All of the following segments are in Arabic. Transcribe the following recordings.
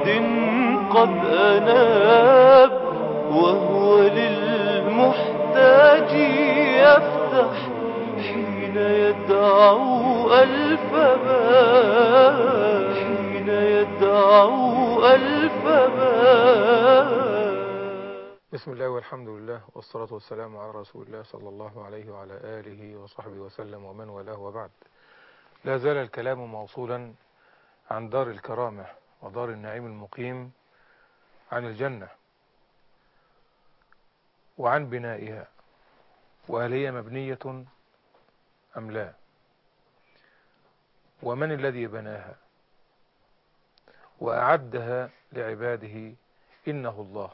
قد أناب، وهو للمحتاج يفتح حين يدعو ألف باب، حين يدعو ألف باب. بسم الله والحمد لله والصلاة والسلام على رسول الله صلى الله عليه وعلى آله وصحبه وسلم ومن والاه، وبعد. لا زال الكلام موصولا عن دار الكرامة ودار النعيم المقيم، عن الجنة وعن بنائها، وهل هي مبنية أم لا، ومن الذي بناها وأعدها لعباده إنه الله.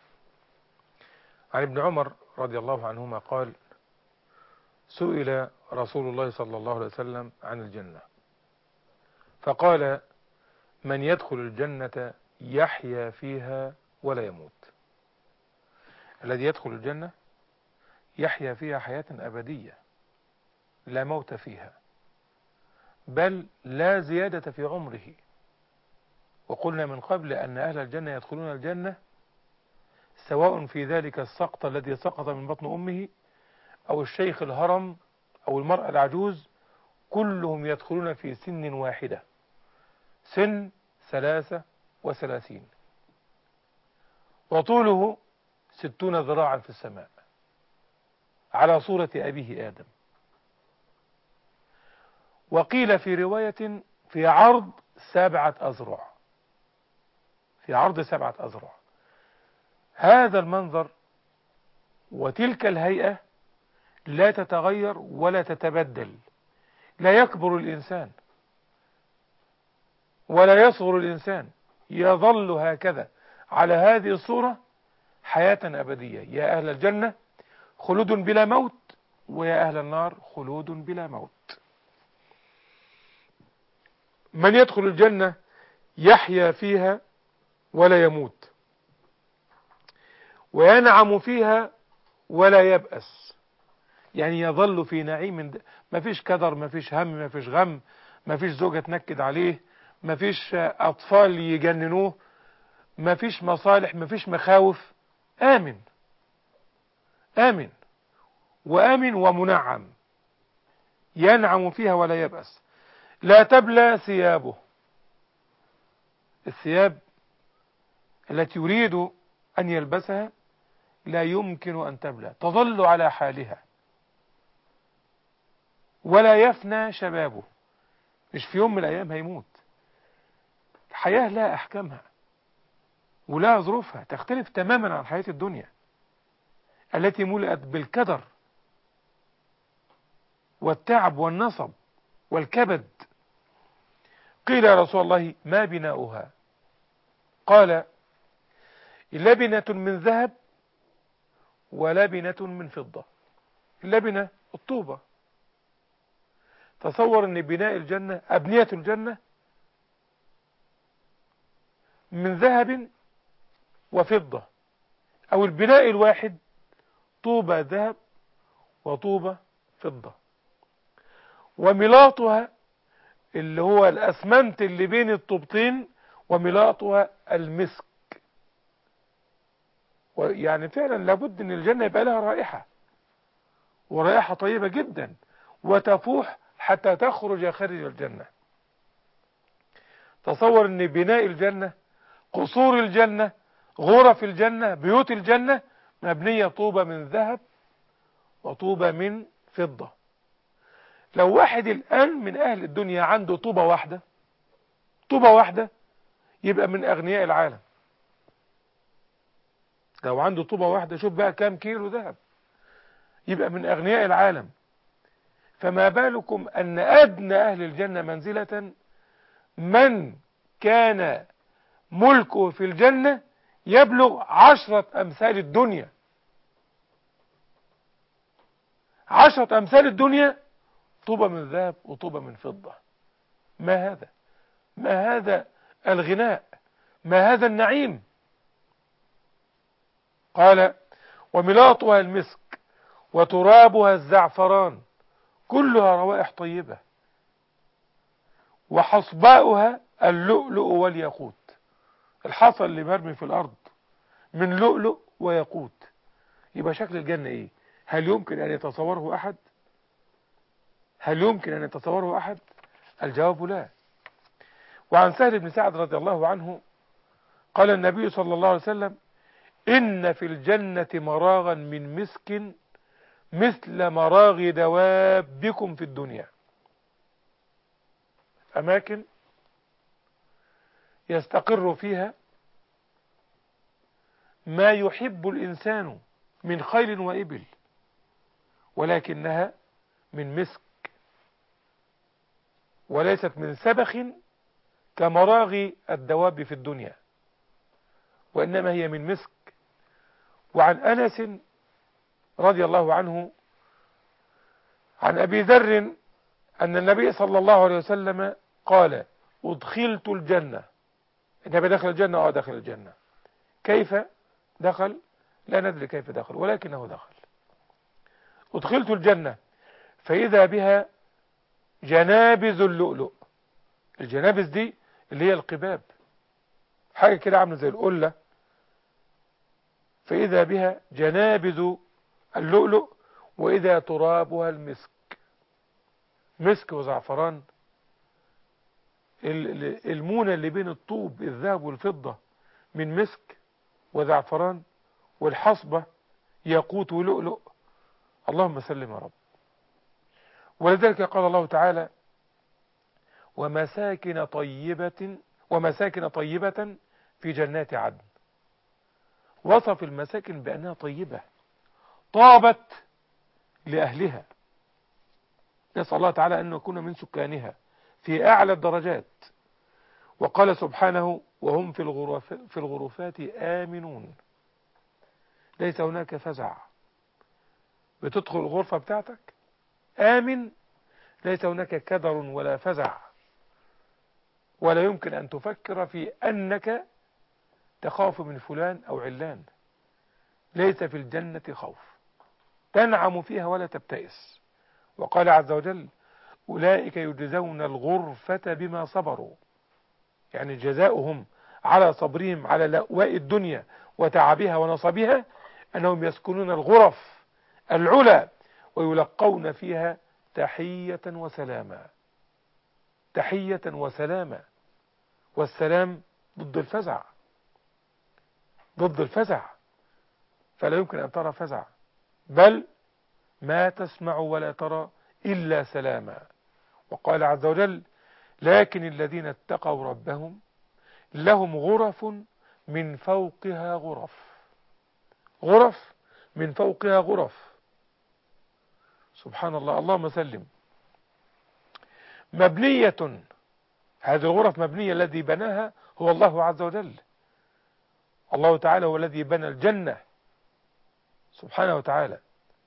عن ابن عمر رضي الله عنهما قال: سئل رسول الله صلى الله عليه وسلم عن الجنة فقال: من يدخل الجنة يحيا فيها ولا يموت. الذي يدخل الجنة يحيا فيها حياة أبدية لا موت فيها، بل لا زيادة في عمره. وقلنا من قبل أن أهل الجنة يدخلون الجنة سواء في ذلك السقط الذي سقط من بطن أمه، أو الشيخ الهرم، أو المرأة العجوز، كلهم يدخلون في سن واحدة، سن 33، وطوله 60 ذراعا في السماء، على صورة أبيه آدم. وقيل في رواية في عرض 7 أذرع، في عرض 7 أذرع. هذا المنظر وتلك الهيئة لا تتغير ولا تتبدل، لا يكبر الإنسان ولا يصغر الإنسان، يظل هكذا على هذه الصورة حياة أبدية. يا أهل الجنة خلود بلا موت، ويا أهل النار خلود بلا موت. من يدخل الجنة يحيا فيها ولا يموت، وينعم فيها ولا يبأس، يعني يظل في نعيم، ما فيش كدر، ما فيش هم، ما فيش غم، ما فيش زوجة تنكد عليه، ما فيش أطفال يجننوه، ما فيش مصالح، ما فيش مخاوف. آمن آمن وآمن ومنعم، ينعم فيها ولا يبأس. لا تبلى ثيابه، الثياب التي يريد أن يلبسها لا يمكن أن تبلى، تظل على حالها. ولا يفنى شبابه، مش في يوم من الأيام هيموت. الحياة لها أحكامها ولها ظروفها، تختلف تماما عن حياة الدنيا التي ملئت بالكدر والتعب والنصب والكبد. قيل يا رسول الله: ما بناؤها؟ قال: لبنة من ذهب ولبنة من فضة. اللبنة الطوبة. تصور ان بناء الجنة، أبنية الجنة، من ذهب وفضة، أو البناء الواحد طوبة ذهب وطوبة فضة، وملاطها اللي هو الأسمنت اللي بين الطوبتين، وملاطها المسك. يعني فعلا لابد ان الجنة يبقى لها رائحة، ورائحة طيبة جدا، وتفوح حتى تخرج خارج الجنة. تصور ان بناء الجنة، قصور الجنة، غرف الجنة، بيوت الجنة مبنية طوبة من ذهب وطوبة من فضة. لو واحد الآن من أهل الدنيا عنده طوبة واحدة، طوبة واحدة، يبقى من أغنياء العالم. لو عنده طوبة واحدة، شوف بقى كام كيلو ذهب، يبقى من أغنياء العالم. فما بالكم أن أدنى أهل الجنة منزلة من كان ملكه في الجنة يبلغ 10 أمثال الدنيا. 10 أمثال الدنيا، طوبة من ذهب وطوبة من فضة. ما هذا؟ ما هذا الغناء؟ ما هذا النعيم؟ قال: وملاطها المسك وترابها الزعفران، كلها روائح طيبة، وحصباؤها اللؤلؤ والياقوت. الحصى اللي مرمي في الأرض من لؤلؤ وياقوت. يبقى شكل الجنة ايه؟ هل يمكن ان يتصوره احد؟ هل يمكن ان يتصوره احد؟ الجواب لا. وعن سهل بن سعد رضي الله عنه قال النبي صلى الله عليه وسلم: إن في الجنة مراغا من مسك مثل مراغ دوابكم في الدنيا. أماكن يستقر فيها ما يحب الإنسان من خيل وإبل، ولكنها من مسك، وليست من سبخ كمراغ الدواب في الدنيا، وإنما هي من مسك. وعن أنس رضي الله عنه عن أبي ذر أن النبي صلى الله عليه وسلم قال: أدخلت الجنة. النبي دخل الجنة، دخل الجنة. كيف دخل؟ لا ندري كيف دخل، ولكنه دخل. أدخلت الجنة فإذا بها جنابذ اللؤلؤ. الجنابذ دي اللي هي القباب، حاجة كده عامله زي القلة. فإذا بها جنابذ اللؤلؤ وإذا ترابها المسك. مسك وزعفران، المونة اللي بين الطوب الذهب والفضة من مسك وزعفران، والحصبة ياقوت ولؤلؤ. اللهم سلم يا رب. ولذلك قال الله تعالى: ومساكن طيبة في جنات عدن. وصف المساكن بأنها طيبة، طابت لأهلها. نسأل الله تعالى أن نكون من سكانها في أعلى الدرجات. وقال سبحانه: وهم في الغرفات آمنون. ليس هناك فزع. بتدخل الغرفة بتاعتك آمن، ليس هناك كدر ولا فزع، ولا يمكن أن تفكر في أنك تخاف من فلان أو علان. ليس في الجنة خوف، تنعم فيها ولا تبتئس. وقال عز وجل: أولئك يجزون الغرفة بما صبروا. يعني جزاؤهم على صبرهم على لأواء الدنيا وتعبها ونصبها أنهم يسكنون الغرف العلى ويلقون فيها تحية وسلاما. تحية وسلاما. والسلام ضد الفزع، ضد الفزع. فلا يمكن أن ترى فزع، بل ما تسمع ولا ترى إلا سلاما. وقال عز وجل: لكن الذين اتقوا ربهم لهم غرف من فوقها غرف. غرف من فوقها غرف. سبحان الله، اللهم سلم. مبنية، هذه الغرف مبنية، الذي بناها هو الله عز وجل. الله تعالى هو الذي بنى الجنة سبحانه وتعالى.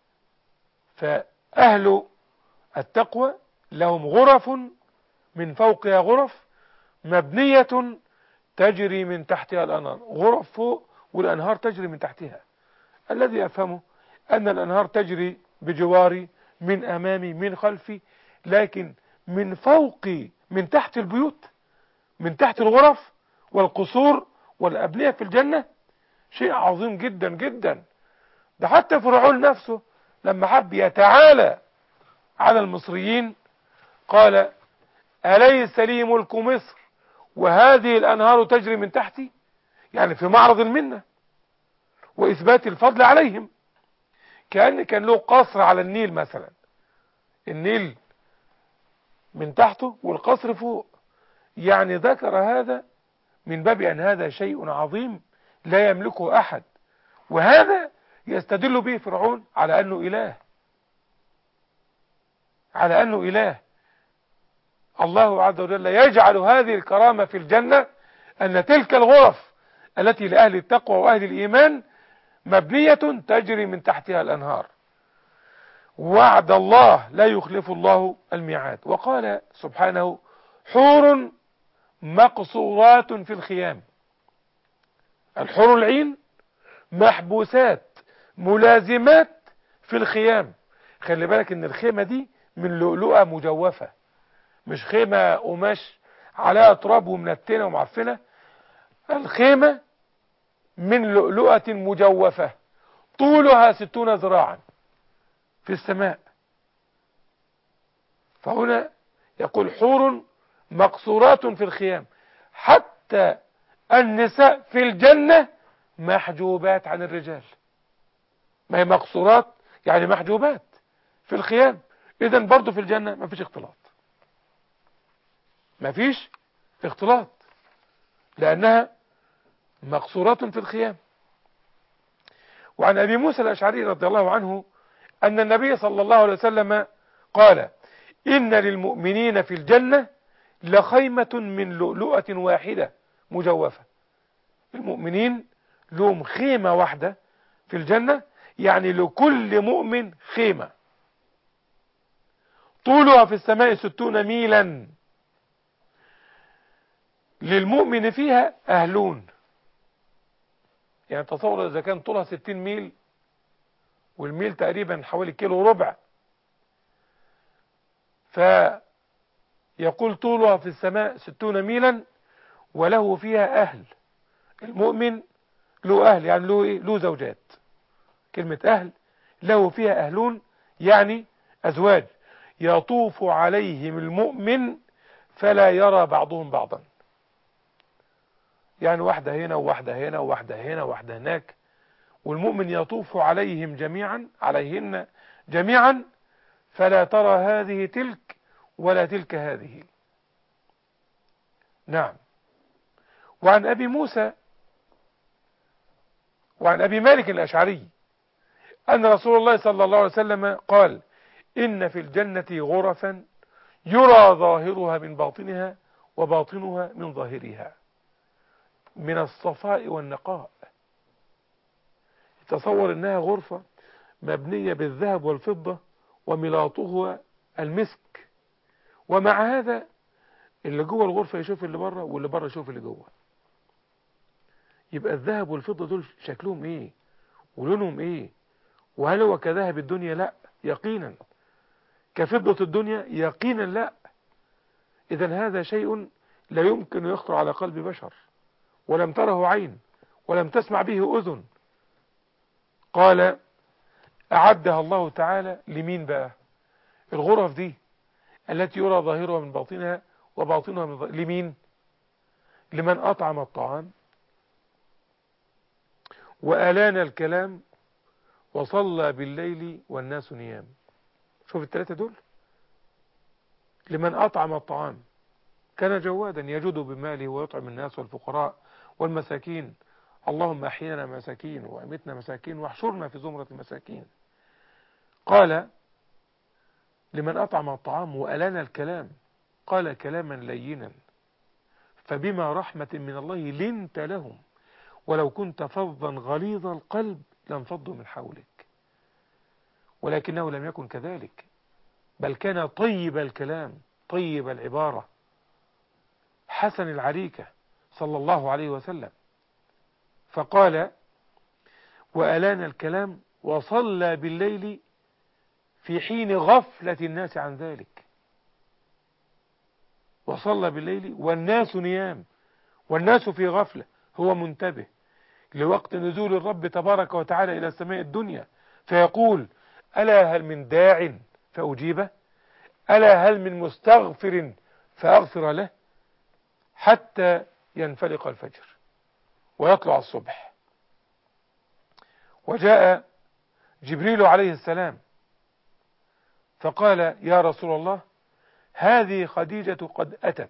فأهل التقوى لهم غرف من فوقها غرف مبنية تجري من تحتها الأنهار. غرف فوق والأنهار تجري من تحتها. الذي يفهمه أن الأنهار تجري بجواري، من أمامي، من خلفي، لكن من فوقي، من تحت البيوت، من تحت الغرف والقصور والأبنية في الجنة، شيء عظيم جدا جدا. ده حتى فرعون نفسه لما حب يتعالى على المصريين قال: أليس لي ملك مصر وهذه الأنهار تجري من تحتي؟ يعني في معرض المنة وإثبات الفضل عليهم. كان له قصر على النيل مثلا، النيل من تحته والقصر فوق. يعني ذكر هذا من باب أن هذا شيء عظيم لا يملكه أحد. وهذا يستدل به فرعون على أنه إله، على أنه إله. الله عز وجل يجعل هذه الكرامة في الجنة، أن تلك الغرف التي لأهل التقوى وأهل الإيمان مبنية تجري من تحتها الأنهار. وعد الله لا يخلف الله الميعاد. وقال سبحانه: حور مقصورات في الخيام. الحور العين محبوسات ملازمات في الخيام. خلي بالك ان الخيمة دي من لؤلؤة مجوفة، مش خيمة قماش عليها تراب ومنتنة ومعفنة. الخيمة من لؤلؤة مجوفة طولها 60 ذراعا في السماء. فهنا يقول حور مقصورات في الخيام، حتى النساء في الجنة محجوبات عن الرجال. ما هي مقصورات يعني محجوبات في الخيام، إذن برضو في الجنة ما فيش اختلاط، ما فيش اختلاط لأنها مقصورات في الخيام. وعن أبي موسى الأشعري رضي الله عنه أن النبي صلى الله عليه وسلم قال إن للمؤمنين في الجنة لخيمة من لؤلؤة واحدة مجوفة. المؤمنين لهم خيمة واحدة في الجنة، يعني لكل مؤمن خيمة طولها في السماء 60 ميلا، للمؤمن فيها أهلون. يعني تصور إذا كان طولها 60 ميل والميل تقريبا حوالي كيلو ربع، فيقول طولها في السماء 60 ميلا وله فيها أهل. المؤمن له أهل، يعني له إيه؟ له زوجات. كلمة أهل له فيها أهلون يعني أزواج يطوف عليهم المؤمن فلا يرى بعضهم بعضا، يعني واحدة هنا وواحدة هنا وواحدة هنا وواحدة هناك، والمؤمن يطوف عليهم جميعا عليهن جميعا فلا ترى هذه تلك ولا تلك هذه. نعم. وعن أبي مالك الأشعري أن رسول الله صلى الله عليه وسلم قال إن في الجنة غرفا يرى ظاهرها من باطنها وباطنها من ظاهرها من الصفاء والنقاء. تصور انها غرفة مبنية بالذهب والفضة وملاطها المسك، ومع هذا اللي جوه الغرفة يشوف اللي بره واللي بره يشوف اللي جوه. يبقى الذهب والفضة دول شكلهم ايه ولونهم ايه؟ وهل هو كذهب الدنيا؟ لا يقينا. كفضة الدنيا؟ يقينا لا. اذن هذا شيء لا يمكن يخطر على قلب بشر، ولم تره عين ولم تسمع به أذن. قال أعدها الله تعالى لمين بقى الغرف دي التي يرى ظاهرها من باطنها وباطنها من ظاهرها؟ لمين؟ لمن أطعم الطعام وألان الكلام وصلى بالليل والناس نيام. شوف الثلاثة دول. لمن أطعم الطعام كان جوادا يجود بماله ويطعم الناس والفقراء والمساكين. اللهم أحينا مساكين وأمتنا مساكين واحشرنا في زمرة المساكين. قال لمن أطعم الطعام وألان الكلام، قال كلاما لينا فبما رحمة من الله لنت لهم ولو كنت فظا غليظ القلب لانفضوا من حولك. ولكنه لم يكن كذلك، بل كان طيب الكلام طيب العبارة حسن العريكة صلى الله عليه وسلم. فقال وألان الكلام وصلى بالليل في حين غفلة الناس عن ذلك. وصلى بالليل والناس نيام، والناس في غفلة، هو منتبه لوقت نزول الرب تبارك وتعالى إلى السماء الدنيا فيقول ألا هل من داع فأجيبه، ألا هل من مستغفر فأغفر له، حتى ينفلق الفجر ويطلع الصبح. وجاء جبريل عليه السلام فقال يا رسول الله هذه خديجة قد أتت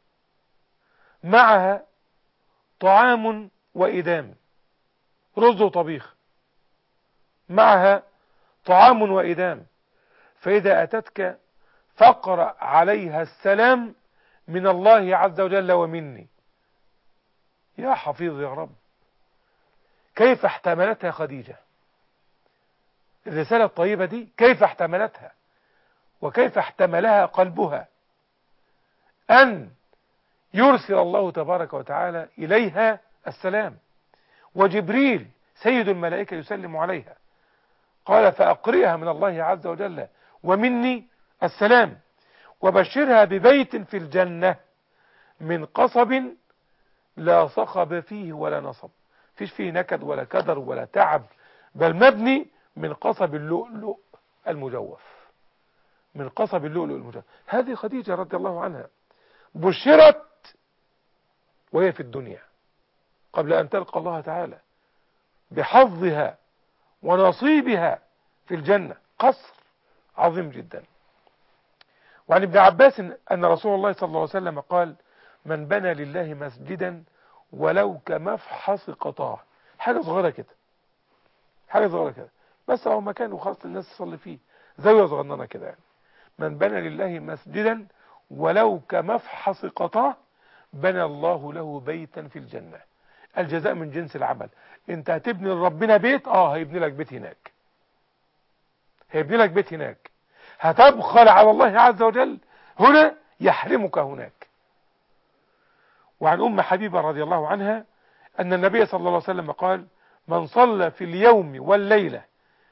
معها طعام وإدام، رز وطبيخ، معها طعام وإدام، فإذا أتتك فاقرأ عليها السلام من الله عز وجل ومني. يا حفيظ يا رب، كيف احتملتها خديجة الرسالة الطيبة دي؟ كيف احتملتها وكيف احتملها قلبها أن يرسل الله تبارك وتعالى إليها السلام، وجبريل سيد الملائكة يسلم عليها. قال فأقرئها من الله عز وجل ومني السلام، وبشرها ببيت في الجنة من قصب لا صخب فيه ولا نصب، فيش فيه نكد ولا كدر ولا تعب، بل مبني من قصب اللؤلؤ المجوف، من قصب اللؤلؤ المجوف. هذه خديجة رضي الله عنها بشرت وهي في الدنيا قبل أن تلقى الله تعالى بحظها ونصيبها في الجنة، قصر عظيم جدا. وعن ابن عباس أن رسول الله صلى الله عليه وسلم قال: من بنى لله مسجدا ولو كمفحص قطاه، حاجة صغيرة كده، حاجة صغيرة كده بس هو مكان وخاص الناس تصلي فيه، زاوية صغننة كده يعني. من بنى لله مسجدا ولو كمفحص قطاه بنى الله له بيتا في الجنة. الجزاء من جنس العمل. انت هتبني لربنا بيت، هيبني لك بيت هناك، هيبني لك بيت هناك. هتبخل على الله عز وجل هنا، يحرمك هناك. وعن أم حبيبة رضي الله عنها أن النبي صلى الله عليه وسلم قال: من صلى في اليوم والليلة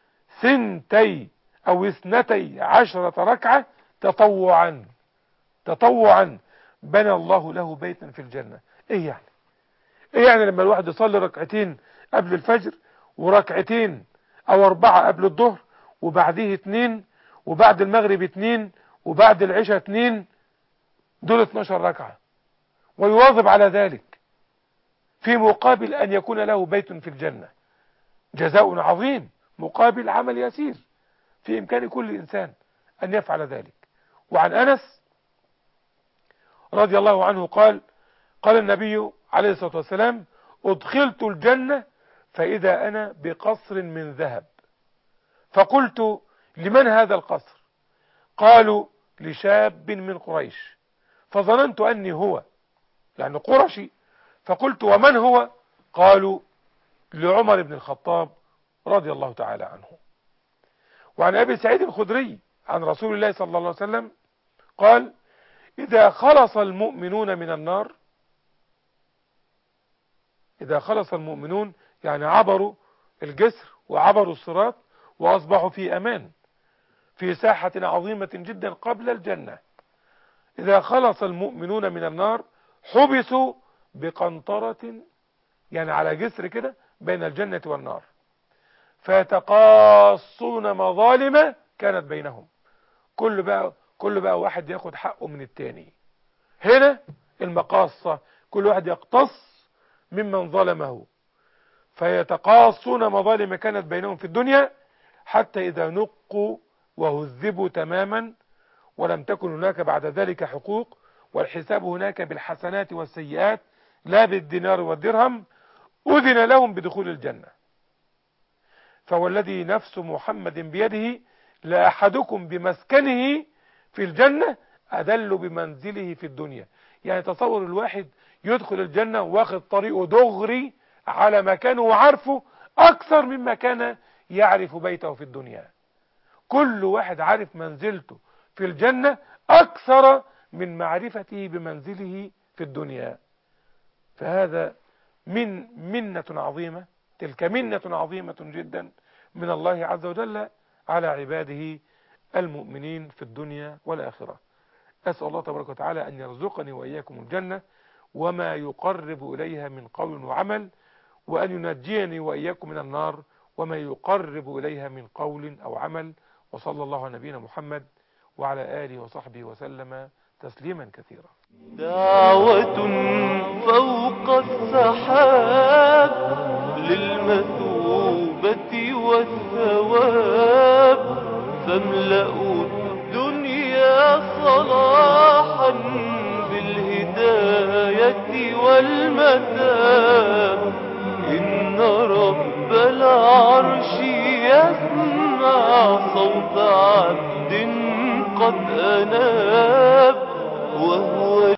12 ركعة تطوعا بنى الله له بيتا في الجنة. ايه يعني؟ ايه يعني لما الواحد يصلي ركعتين قبل الفجر وركعتين او 4 قبل الظهر وبعديه 2 وبعد المغرب 2 وبعد العشاء 2، دول 12 ركعة، ويواظب على ذلك في مقابل أن يكون له بيت في الجنة. جزاء عظيم مقابل عمل يسير، في إمكان كل إنسان أن يفعل ذلك. وعن أنس رضي الله عنه قال: قال النبي عليه الصلاة والسلام: أدخلت الجنة فإذا أنا بقصر من ذهب، فقلت: لمن هذا القصر؟ قالوا: لشاب من قريش، فظننت أني هو، يعني قرشي، فقلت: ومن هو؟ قالوا: لعمر بن الخطاب رضي الله تعالى عنه. وعن أبي سعيد الخدري عن رسول الله صلى الله عليه وسلم قال: إذا خلص المؤمنون من النار، إذا خلص المؤمنون يعني عبروا الجسر وعبروا الصراط وأصبحوا في أمان في ساحة عظيمة جدا قبل الجنة، إذا خلص المؤمنون من النار حبسوا بقنطرة، يعني على جسر كده بين الجنة والنار، فيتقاصون مظالم كانت بينهم. كل بقى واحد ياخد حقه من التاني. هنا المقاصة، كل واحد يقتص ممن ظلمه، فيتقاصون مظالم كانت بينهم في الدنيا، حتى إذا نقوا وهذبوا تماما ولم تكن هناك بعد ذلك حقوق، والحساب هناك بالحسنات والسيئات لا بالدينار والدرهم، أذن لهم بدخول الجنة. فوالذي نفس محمد بيده لأحدكم بمسكنه في الجنة أدل بمنزله في الدنيا. يعني تصور الواحد يدخل الجنة واخد طريقه دغري على مكانه وعارفه أكثر مما كان يعرف بيته في الدنيا. كل واحد عارف منزلته في الجنة أكثر من معرفته بمنزله في الدنيا. فهذا من منة عظيمة، تلك منة عظيمة جدا من الله عز وجل على عباده المؤمنين في الدنيا والآخرة. أسأل الله تبارك وتعالى أن يرزقني وإياكم الجنة وما يقرب إليها من قول وعمل، وأن ينجيني وإياكم من النار وما يقرب إليها من قول أو عمل. وصلى الله على نبينا محمد وعلى آله وصحبه وسلم تسليما كثيرا. دعوة فوق السحاب للمثوبة والثواب، فاملأوا الدنيا صلاحا بالهداية والمتاب. إن رب العرش يسمع صوت عبد قد أناب، وهو